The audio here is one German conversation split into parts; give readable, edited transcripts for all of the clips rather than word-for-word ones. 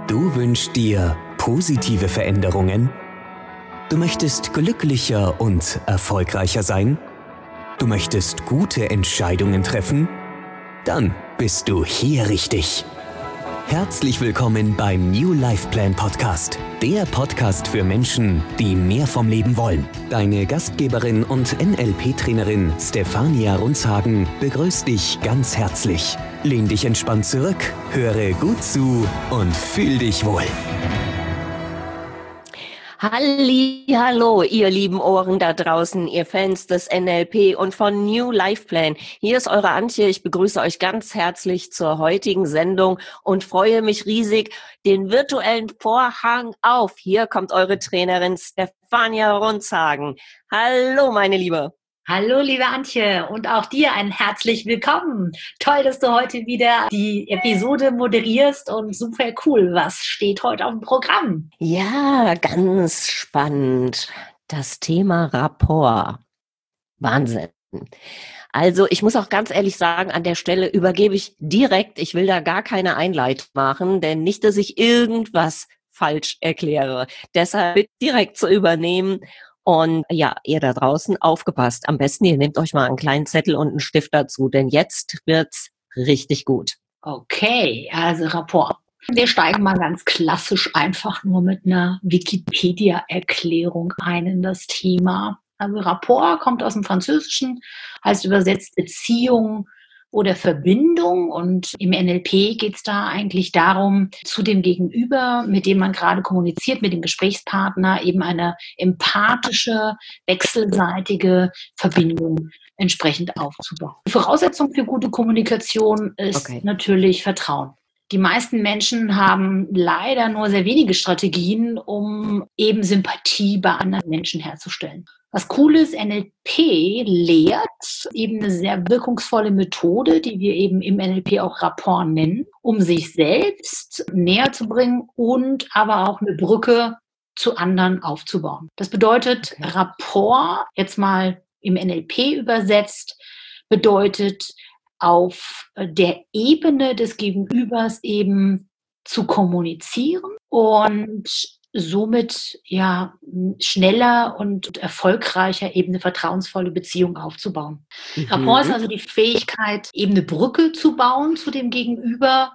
Du wünschst dir positive Veränderungen? Du möchtest glücklicher und erfolgreicher sein? Du möchtest gute Entscheidungen treffen? Dann bist du hier richtig. Herzlich willkommen beim New Life Plan Podcast, der Podcast für Menschen, die mehr vom Leben wollen. Deine Gastgeberin und NLP-Trainerin Stefania Runzhagen begrüßt dich ganz herzlich. Lehn dich entspannt zurück, höre gut zu und fühl dich wohl. Hallo, ihr lieben Ohren da draußen, ihr Fans des NLP und von New Life Plan. Hier ist eure Antje. Ich begrüße euch ganz herzlich zur heutigen Sendung und freue mich riesig, den virtuellen Vorhang auf. Hier kommt eure Trainerin Stefania Runzhagen. Hallo, meine Liebe. Hallo, liebe Antje, und auch dir ein herzlich willkommen. Toll, dass du heute wieder die Episode moderierst und super cool. Was steht heute auf dem Programm? Ja, ganz spannend. Das Thema Rapport. Wahnsinn. Also ich muss auch ganz ehrlich sagen, an der Stelle übergebe ich direkt, ich will da gar keine Einleitung machen, denn nicht, dass ich irgendwas falsch erkläre. Deshalb bitte direkt zu übernehmen. Und ja, ihr da draußen, aufgepasst. Am besten, ihr nehmt euch mal einen kleinen Zettel und einen Stift dazu, denn jetzt wird's richtig gut. Okay, also Rapport. Wir steigen mal ganz klassisch einfach nur mit einer Wikipedia-Erklärung ein in das Thema. Also Rapport kommt aus dem Französischen, heißt übersetzt Beziehung oder Verbindung, und im NLP geht es da eigentlich darum, zu dem Gegenüber, mit dem man gerade kommuniziert, mit dem Gesprächspartner, eben eine empathische, wechselseitige Verbindung entsprechend aufzubauen. Die Voraussetzung für gute Kommunikation ist natürlich Vertrauen. Die meisten Menschen haben leider nur sehr wenige Strategien, um eben Sympathie bei anderen Menschen herzustellen. Was cool ist, NLP lehrt eben eine sehr wirkungsvolle Methode, die wir eben im NLP auch Rapport nennen, um sich selbst näher zu bringen und aber auch eine Brücke zu anderen aufzubauen. Das bedeutet, Rapport, jetzt mal im NLP übersetzt, bedeutet auf der Ebene des Gegenübers eben zu kommunizieren und somit ja schneller und erfolgreicher eben eine vertrauensvolle Beziehung aufzubauen. Rapport ist also die Fähigkeit, eben eine Brücke zu bauen zu dem Gegenüber,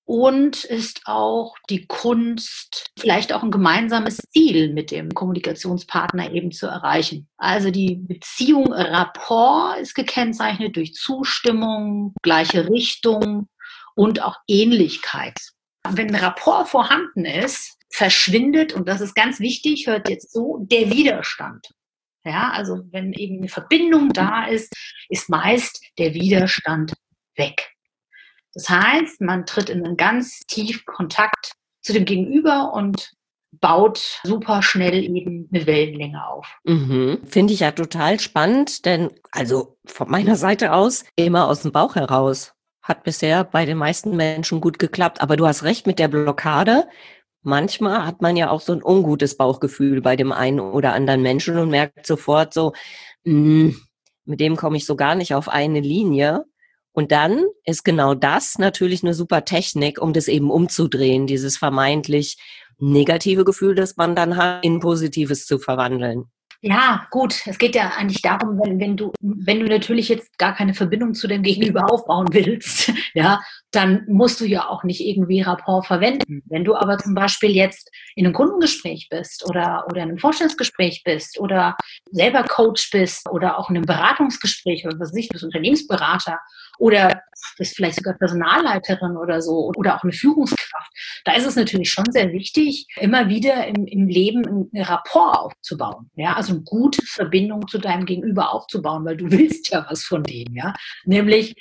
und ist auch die Kunst, vielleicht auch ein gemeinsames Ziel mit dem Kommunikationspartner eben zu erreichen. Also die Beziehung Rapport ist gekennzeichnet durch Zustimmung, gleiche Richtung und auch Ähnlichkeit. Wenn Rapport vorhanden ist, verschwindet, und das ist ganz wichtig, hört jetzt so, der Widerstand. Ja, also wenn eben eine Verbindung da ist, ist meist der Widerstand weg. Das heißt, man tritt in einen ganz tiefen Kontakt zu dem Gegenüber und baut super schnell eben eine Wellenlänge auf. Finde ich ja total spannend, denn also von meiner Seite aus immer aus dem Bauch heraus. Hat bisher bei den meisten Menschen gut geklappt, aber du hast recht mit der Blockade. Manchmal hat man ja auch so ein ungutes Bauchgefühl bei dem einen oder anderen Menschen und merkt sofort so, mit dem komme ich so gar nicht auf eine Linie. Und dann ist genau das natürlich eine super Technik, um das eben umzudrehen, dieses vermeintlich negative Gefühl, das man dann hat, in Positives zu verwandeln. Ja, gut. Es geht ja eigentlich darum, wenn du natürlich jetzt gar keine Verbindung zu dem Gegenüber aufbauen willst, ja, dann musst du ja auch nicht irgendwie Rapport verwenden. Wenn du aber zum Beispiel jetzt in einem Kundengespräch bist oder in einem Vorstellungsgespräch bist oder selber Coach bist oder auch in einem Beratungsgespräch oder was weiß ich, du bist Unternehmensberater oder bist vielleicht sogar Personalleiterin oder so oder auch eine Führungskraft, da ist es natürlich schon sehr wichtig, immer wieder im Leben einen Rapport aufzubauen. Ja, also eine gute Verbindung zu deinem Gegenüber aufzubauen, weil du willst ja was von dem, ja. Nämlich,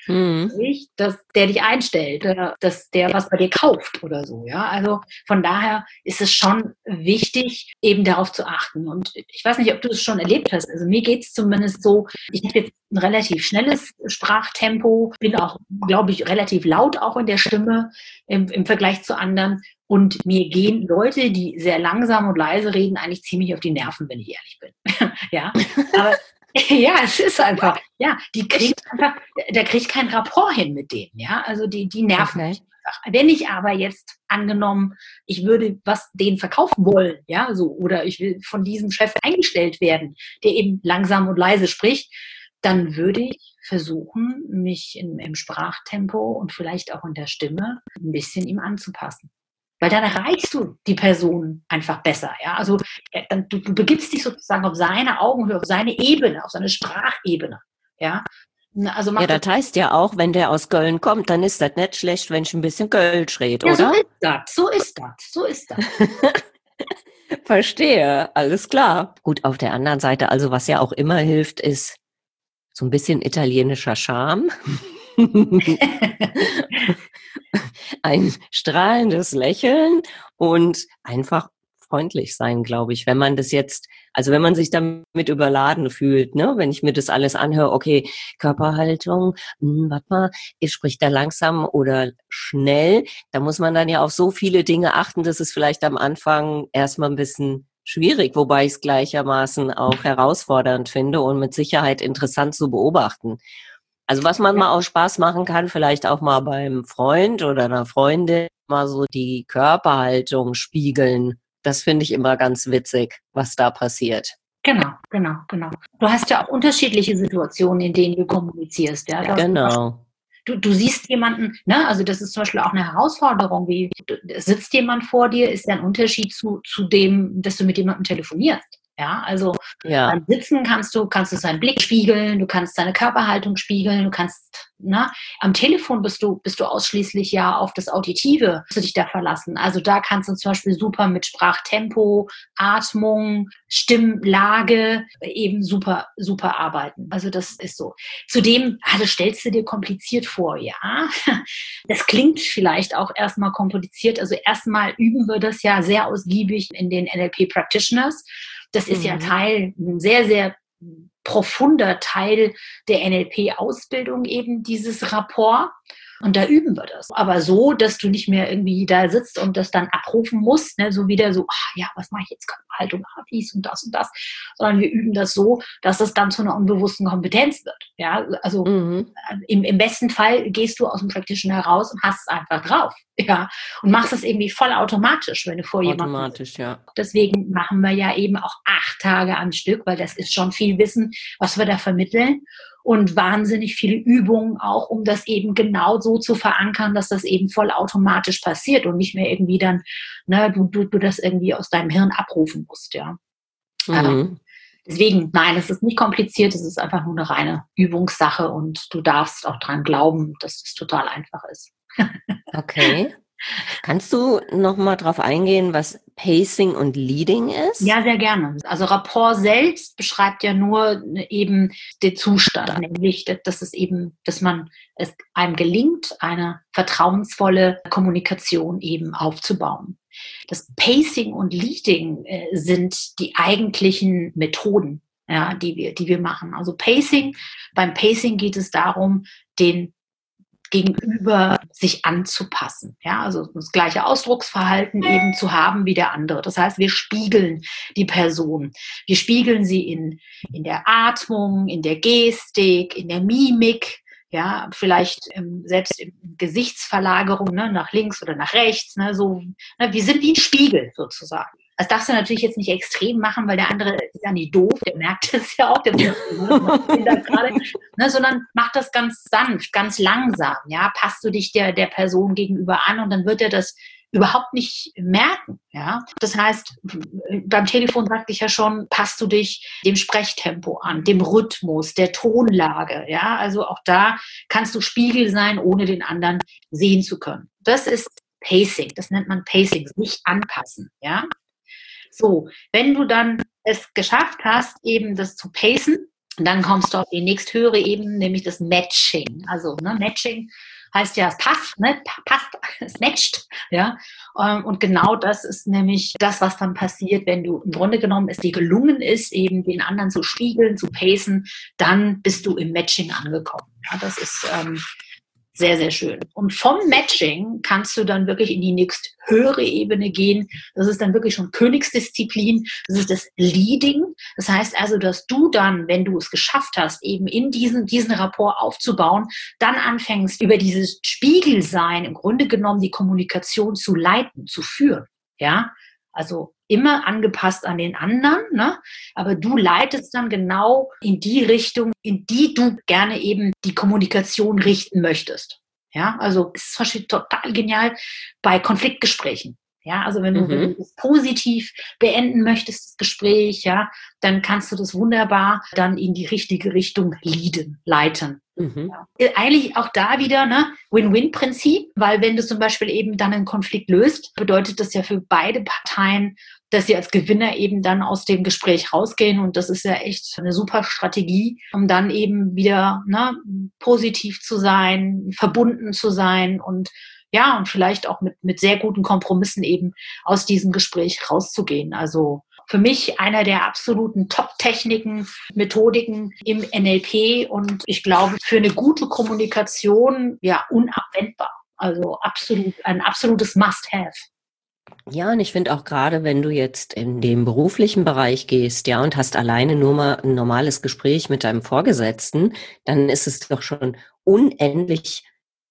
dass der dich einstellt, dass der was bei dir kauft oder so, ja. Also von daher ist es schon wichtig, eben darauf zu achten. Und ich weiß nicht, ob du es schon erlebt hast. Also mir geht es zumindest so, ich habe jetzt ein relativ schnelles Sprachtempo, bin auch, glaube ich, relativ laut auch in der Stimme im Vergleich zu anderen. Und mir gehen Leute, die sehr langsam und leise reden, eigentlich ziemlich auf die Nerven, wenn ich ehrlich bin. Ja, aber ja, es ist einfach, ja, die kriegt einfach, da kriegt kein Rapport hin mit denen, ja, also die nerven mich. einfach. Wenn ich aber jetzt angenommen, ich würde was denen verkaufen wollen, ja, so, oder ich will von diesem Chef eingestellt werden, der eben langsam und leise spricht, dann würde ich versuchen, mich im Sprachtempo und vielleicht auch in der Stimme ein bisschen ihm anzupassen. Weil dann erreichst du die Person einfach besser. Ja? Also du begibst dich sozusagen auf seine Augenhöhe, auf seine Ebene, auf seine Sprachebene. Ja, also Ja, das heißt ja auch, wenn der aus Köln kommt, dann ist das nicht schlecht, wenn ich ein bisschen Kölsch rede, ja, oder? So ist das. Verstehe, alles klar. Gut, auf der anderen Seite, also was ja auch immer hilft, ist so ein bisschen italienischer Charme. Ein strahlendes Lächeln und einfach freundlich sein, glaube ich. Wenn man das jetzt, also wenn man sich damit überladen fühlt, ne, wenn ich mir das alles anhöre, okay, Körperhaltung, warte mal, spricht da langsam oder schnell, da muss man dann ja auf so viele Dinge achten, dass es vielleicht am Anfang erstmal ein bisschen schwierig, wobei ich es gleichermaßen auch herausfordernd finde und mit Sicherheit interessant zu beobachten. Also was man mal aus Spaß machen kann, vielleicht auch mal beim Freund oder einer Freundin mal so die Körperhaltung spiegeln. Das finde ich immer ganz witzig, was da passiert. Genau. Du hast ja auch unterschiedliche Situationen, in denen du kommunizierst. Ja? Genau. Du siehst jemanden, ne, also das ist zum Beispiel auch eine Herausforderung, wie sitzt jemand vor dir, ist ja ein Unterschied zu dem, dass du mit jemandem telefonierst. Ja, also beim Sitzen kannst du seinen Blick spiegeln, du kannst seine Körperhaltung spiegeln, du kannst, ne, am Telefon bist du ausschließlich ja auf das Auditive, musst du dich da verlassen. Also da kannst du zum Beispiel super mit Sprachtempo, Atmung, Stimmlage eben super arbeiten. Also das ist so. Zudem, das stellst du dir kompliziert vor, ja. Das klingt vielleicht auch erstmal kompliziert. Also erstmal üben wir das ja sehr ausgiebig in den NLP Practitioners. Das ist ja ein sehr, sehr profunder Teil der NLP-Ausbildung, eben dieses Rapport. Und da üben wir das. Aber so, dass du nicht mehr irgendwie da sitzt und das dann abrufen musst, ne, so wieder so, was mache ich jetzt? Körperhaltung, dies und das. Sondern wir üben das so, dass es dann zu einer unbewussten Kompetenz wird. Ja, also im besten Fall gehst du aus dem Practitioner heraus und hast es einfach drauf. Ja, und machst es irgendwie voll automatisch, wenn du vor jemandem. Automatisch, ja. Deswegen machen wir ja eben auch 8 Tage am Stück, weil das ist schon viel Wissen, was wir da vermitteln. Und wahnsinnig viele Übungen auch, um das eben genau so zu verankern, dass das eben voll automatisch passiert und nicht mehr irgendwie dann, ne, du das irgendwie aus deinem Hirn abrufen musst, ja. Deswegen, nein, es ist nicht kompliziert, es ist einfach nur eine reine Übungssache und du darfst auch dran glauben, dass es total einfach ist. Okay. Kannst du noch mal drauf eingehen, was Pacing und Leading ist? Ja, sehr gerne. Also Rapport selbst beschreibt ja nur eben den Zustand, nämlich, dass es einem gelingt, eine vertrauensvolle Kommunikation eben aufzubauen. Das Pacing und Leading sind die eigentlichen Methoden, ja, die wir machen. Also beim Pacing geht es darum, den Gegenüber sich anzupassen. Ja, also das gleiche Ausdrucksverhalten eben zu haben wie der andere. Das heißt, wir spiegeln die Person. Wir spiegeln sie in der Atmung, in der Gestik, in der Mimik, ja, vielleicht selbst in Gesichtsverlagerung, ne, nach links oder nach rechts, ne, so, ne, wir sind wie ein Spiegel sozusagen. Das darfst du natürlich jetzt nicht extrem machen, weil der andere ist ja nicht doof, der merkt das ja auch, sondern mach das ganz sanft, ganz langsam, ja, passt du dich der Person gegenüber an und dann wird er das überhaupt nicht merken, ja. Das heißt, beim Telefon sagte ich ja schon, passt du dich dem Sprechtempo an, dem Rhythmus, der Tonlage, ja. Also auch da kannst du Spiegel sein, ohne den anderen sehen zu können. Das ist Pacing, das nennt man Pacing, nicht anpassen, ja. So, wenn du dann es geschafft hast, eben das zu pacen, dann kommst du auf die nächsthöhere Ebene, nämlich das Matching. Also, ne, Matching heißt ja, es passt, ne, es matcht, ja. Und genau das ist nämlich das, was dann passiert, wenn du im Grunde genommen es dir gelungen ist, eben den anderen zu spiegeln, zu pacen, dann bist du im Matching angekommen. Ja, das ist Sehr, sehr schön. Und vom Matching kannst du dann wirklich in die nächst höhere Ebene gehen. Das ist dann wirklich schon Königsdisziplin. Das ist das Leading. Das heißt also, dass du dann, wenn du es geschafft hast, eben in diesen Rapport aufzubauen, dann anfängst, über dieses Spiegelsein im Grunde genommen die Kommunikation zu leiten, zu führen. Ja, also immer angepasst an den anderen, ne? Aber du leitest dann genau in die Richtung, in die du gerne eben die Kommunikation richten möchtest. Ja, also es ist zum Beispiel total genial bei Konfliktgesprächen. Ja, also wenn du es positiv beenden möchtest, das Gespräch, ja, dann kannst du das wunderbar dann in die richtige Richtung leiten. Ja. Eigentlich auch da wieder, ne, Win-Win-Prinzip, weil wenn du zum Beispiel eben dann einen Konflikt löst, bedeutet das ja für beide Parteien, dass sie als Gewinner eben dann aus dem Gespräch rausgehen, und das ist ja echt eine super Strategie, um dann eben wieder, ne, positiv zu sein, verbunden zu sein und ja, und vielleicht auch mit sehr guten Kompromissen eben aus diesem Gespräch rauszugehen. Also für mich einer der absoluten Top-Techniken, Methodiken im NLP, und ich glaube für eine gute Kommunikation ja unabwendbar. Also ein absolutes Must-have. Ja, und ich finde auch gerade, wenn du jetzt in den beruflichen Bereich gehst, ja, und hast alleine nur mal ein normales Gespräch mit deinem Vorgesetzten, dann ist es doch schon unendlich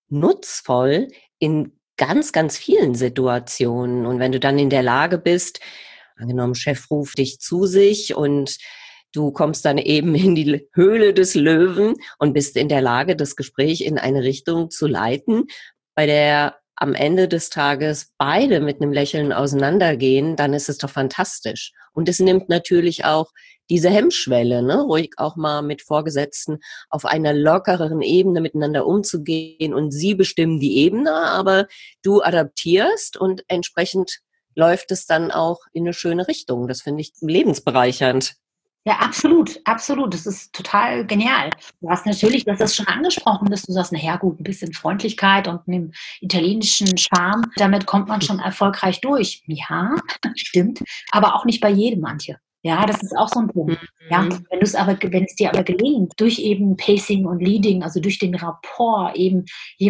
nutzvoll in ganz, ganz vielen Situationen. Und wenn du dann in der Lage bist, angenommen, Chef ruft dich zu sich und du kommst dann eben in die Höhle des Löwen und bist in der Lage, das Gespräch in eine Richtung zu leiten, bei der am Ende des Tages beide mit einem Lächeln auseinandergehen, dann ist es doch fantastisch. Und es nimmt natürlich auch diese Hemmschwelle, ne, ruhig auch mal mit Vorgesetzten auf einer lockereren Ebene miteinander umzugehen, und sie bestimmen die Ebene, aber du adaptierst und entsprechend läuft es dann auch in eine schöne Richtung. Das finde ich lebensbereichernd. Ja, absolut, absolut. Das ist total genial. Du hast natürlich, das ist schon angesprochen, dass du sagst, naja gut, ein bisschen Freundlichkeit und einem italienischen Charme, damit kommt man schon erfolgreich durch. Ja, stimmt, aber auch nicht bei jedem, manche. Ja, das ist auch so ein Punkt. Ja, wenn es dir aber gelingt, durch eben Pacing und Leading, also durch den Rapport eben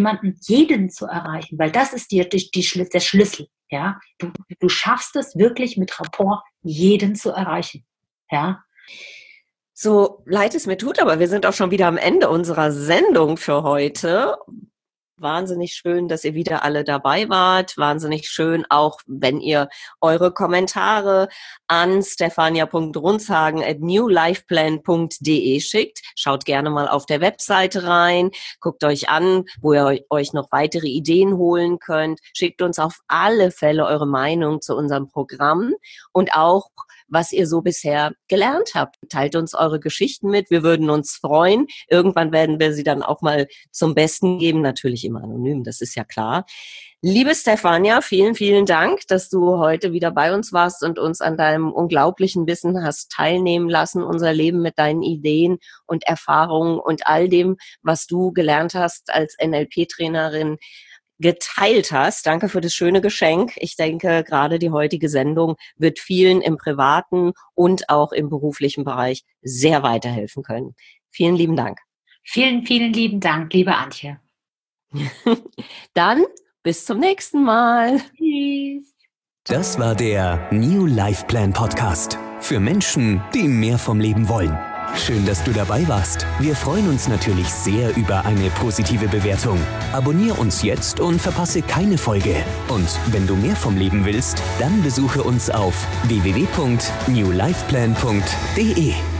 jeden zu erreichen, weil das ist der Schlüssel. Ja, du schaffst es wirklich mit Rapport, jeden zu erreichen. Ja. So leid es mir tut, aber wir sind auch schon wieder am Ende unserer Sendung für heute. Wahnsinnig schön, dass ihr wieder alle dabei wart. Wahnsinnig schön, auch wenn ihr eure Kommentare an stefania.runzhagen@newlifeplan.de schickt. Schaut gerne mal auf der Webseite rein. Guckt euch an, wo ihr euch noch weitere Ideen holen könnt. Schickt uns auf alle Fälle eure Meinung zu unserem Programm und auch, was ihr so bisher gelernt habt. Teilt uns eure Geschichten mit. Wir würden uns freuen. Irgendwann werden wir sie dann auch mal zum Besten geben. Natürlich immer anonym, das ist ja klar. Liebe Stefania, vielen, vielen Dank, dass du heute wieder bei uns warst und uns an deinem unglaublichen Wissen hast teilnehmen lassen, unser Leben mit deinen Ideen und Erfahrungen und all dem, was du gelernt hast als NLP-Trainerin, geteilt hast. Danke für das schöne Geschenk. Ich denke, gerade die heutige Sendung wird vielen im privaten und auch im beruflichen Bereich sehr weiterhelfen können. Vielen lieben Dank. Vielen, vielen lieben Dank, liebe Antje. Dann bis zum nächsten Mal. Tschüss. Das war der New Life Plan Podcast für Menschen, die mehr vom Leben wollen. Schön, dass du dabei warst. Wir freuen uns natürlich sehr über eine positive Bewertung. Abonnier uns jetzt und verpasse keine Folge. Und wenn du mehr vom Leben willst, dann besuche uns auf www.newlifeplan.de.